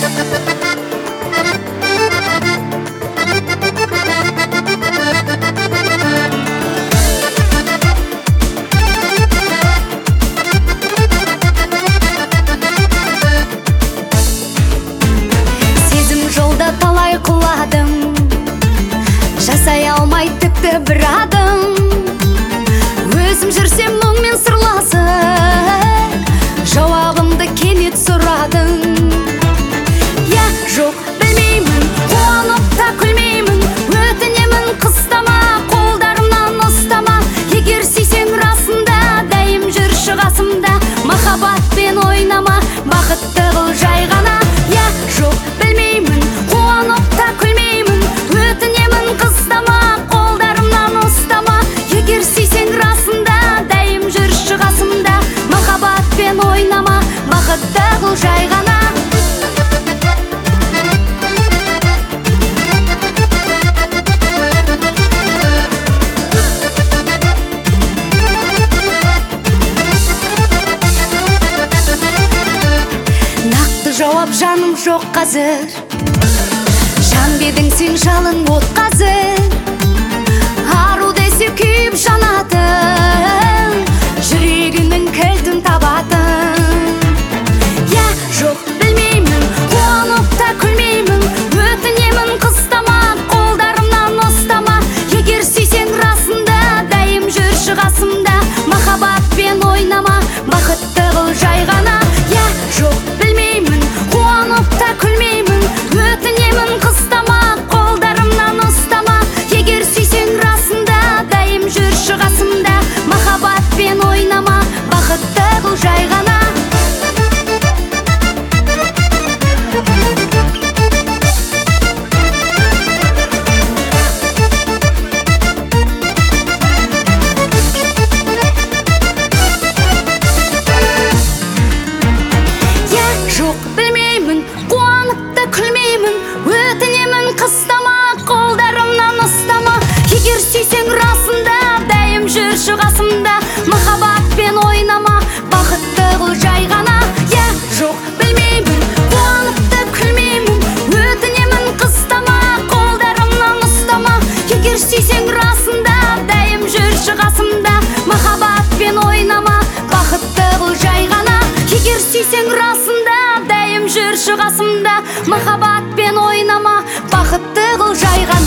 Талай құладым, жасай алмай тіпті бір адым. Өзім жүрсем мұңмен сырласып, жауабымды кенет сұрадың. Я жоқ білмеймін, қуанып та күлмеймін, өтінемін қыстама, қолдарымнан ұстама. Егер сүйсең расында, дәйім жүрші қасымда, махаббатпен ойнама, бақытты қыл жай ғана. Я жоқ білмеймін, қуанып та күлмеймін, өтінемін қыстама, қолдарымнан ұстама. Егер сүйсең расында, дәйім жүрші қасымда, махаббатпен ойнама, бақытты қыл жай ғана. Нақты жауап жаным жоқ қазір, жан бедің сен жалын от қазір. Ару десе күйіп жанатын, жүрегінің кілтін табатын. Я жоқ білмеймін, қуанып та күлмеймін, өтінемін қыстама, қолдарымнан ұстама. Егер сүйсең расында, дәйім жүрші қасымда, махаббатпен ойнама, бақытты қыл жай ғана. Я жоқ білмеймін, қуанып та күлмеймін, өтінемін қыстама, қолдарымнан ұстама. Егер сүйсең расында, дәйім жүрші қасымда, махаббатпен ойнама, бақытты қыл жай ғана. Я жоқ білмеймін, қуанып та күлмеймін, өтінемін қыстама, қолдарымнан ұстама. Егер сүйсең расында, дәйім жүрші қасымда, махаббатпен ойнама, бақытты қыл жай ғана. Я жоқ білмеймін, қуанып та күлмеймін, өтінемін қыстама, қолдарымнан ұстама. Егер сүйсең расында, дәйім жүрші қасымда, махаббатпен ойнама, бақытты қыл жай ғана. Егер сүйсең расында, дәйім жүрші қасымда, махаббатпен ойнама, бақытты қыл жай ғана.